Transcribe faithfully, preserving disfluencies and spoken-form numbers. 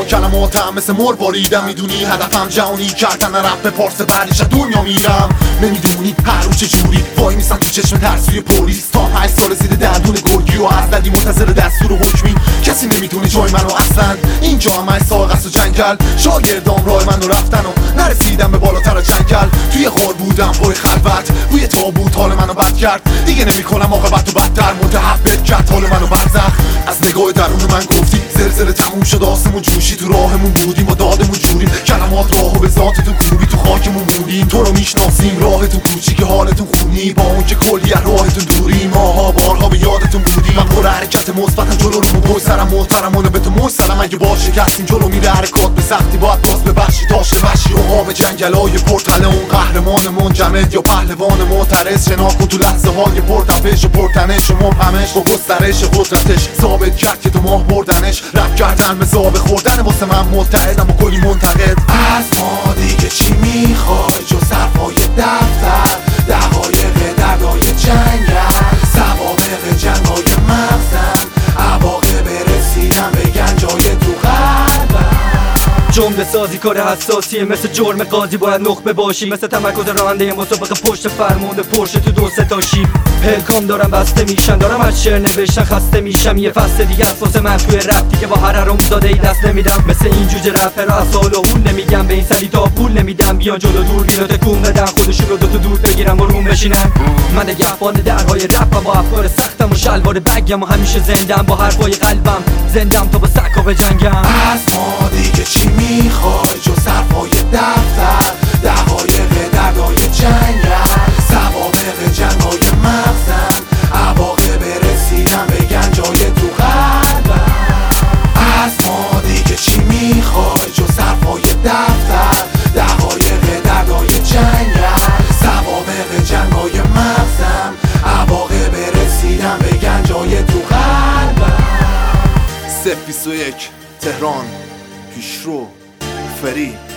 کلماتم مثل مر باریدم، میدونی هدفم جهانی کردن رپ پارس، بعدش از دنیا میرم. نمیدونی هر روز چجوری وای میسن تو چشم ترسوی پلیس، تا هشت سال زیر دندون گرگی و از ددی منتظر دستور و حکمی. کسی نمیدونه جای منو اصلا، اینجا هم از ساق است و جنگل. شاگردام راه منو رفتن و نرسیدم به بالاتر از جنگل. توی غار بودم پای خلوت، روی تابوت حال منو بد کرد. دیگه نمیکنم عاقبت و بدتر، متحول کرد حال منو برزخ. از نگاه درون من گفتی زلزله تموم شد، آسمون جوشی، تو راهمون بودیم و دادمون جوریم. کلمات راهو به ذاتتون کوبی، تو خاکمون موندیم. تو رو میشناسیم، راهتون کوچیک، حالتون خونی، با اون که کلی از راهتون دوریم. ماها بارها به یادتون بودیم. من پر حرکت مثبتم جلو رو پای سرم، محترمانه به تو مستلم. اگه با شکستیم جلو میره حرکات به سختی، باید باز ببخشی تاش وحشی و قام جنگلای پرتله. اون قهرمان منجمد یا پهلوان معترض، شناخت کن تو لحظه های پرتپش و پرتنش و مبهمش. با گسترش قدرتش ثابت کرد که تو ماه بردنش. رپ کردن به زاب خوردن واسه من متحدم و کلی منتقد. از ما دیگه چی میخوای جز حرفای دفتر، دقایق دردای جنگل، سوابق جنگای مغزم، عواقب رسیدن به گنجای تو قلبم. جمله سازی کار حساسیه، مثل جرم قاضی باید نخبه باشی، مثل تمرکز راننده مسابقه پشت فرمونده پرشه تو دو سه تا شیب. پلکام دارم بسته میشن، دارم از شعر نوشتن خسته میشم. یه فصل دیگه از واسه من توی رپ دیگه با هر حرام زاده ای دست نمیدم. مثل این جوجه رپرها از سال و اون نمیگم، به این سری تا پول نمیدم. بیان جلو دور بینو تکون بدن، خودشون رو دوتا دور بگیرم و روم بشینن. من نگهبان درهای رپم، با افکار سختم و شلوار بگم و همیشه زندم با حرفای قلبم، زندم تا با سکا بجنگم. از ما دیگه چی میخوای جز حرفای دفتر، دقایق دردای جنگل، سوابق جنگای مغزم، عواقب رسیدن به گنجای تو قلبم. از ما دیگه چی میخوای جز حرفای دفتر، دقایق دردای جنگل، سوابق جنگای مغزم، عواقب رسیدن به گنجای تو قلبم. صفر بیست و یک تهران، پیشرو، فری.